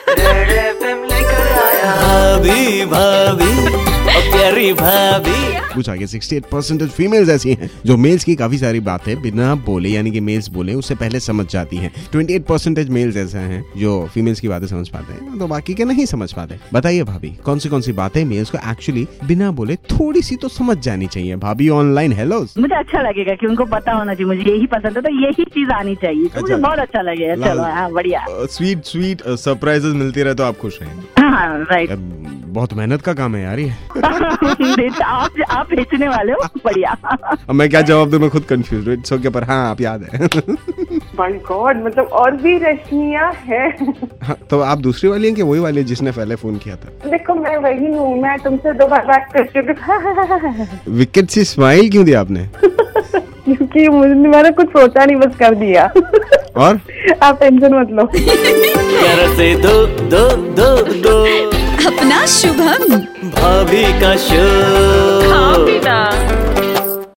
भाभी भाभी प्यारी भाभी। पूछा कि 68% फीमेल्स ऐसी हैं जो मेल्स की काफी सारी बातें बिना बोले यानी कि मेल्स बोले उससे पहले समझ जाती हैं। 28% मेल्स ऐसे हैं जो फीमेल्स की बातें समझ पाते हैं, तो बाकी के नहीं समझ पाते। बताइए भाभी, कौन सी बातें मेल्स को एक्चुअली बिना बोले थोड़ी सी तो समझ जानी चाहिए? भाभी ऑनलाइन हेलो। मुझे अच्छा लगेगा कि उनको पता होना चाहिए, मुझे यही पसंद है तो यही चीज आनी चाहिए, तो मुझे बहुत अच्छा लगेगा। चलो हाँ, बढ़िया। स्वीट सरप्राइजेस मिलती रहे तो आप खुश रहेंगे। हाँ राइट। बहुत मेहनत का काम है यार ये। आप बेचने वाले हो, बढ़िया। अब मैं क्या जवाब दूं, मैं खुद कंफ्यूज हूँ। इट्स ओके, पर हाँ आप याद है। माय गॉड, मतलब और भी रश्मियाँ है। हाँ, तो आप दूसरी वाली हैं कि वही वाली जिसने पहले फोन किया था? देखो मैं वही हूँ, मैं तुमसे 2 बार बात कर चुकी हूँ। विकेट सी स्माइल क्यों दिया आपने? क्योंकि मैंने कुछ सोचा नहीं, बस कर दिया। और आप टेंशन मत लो। से दो दो दो दो अपना शुभम भाभी का शो।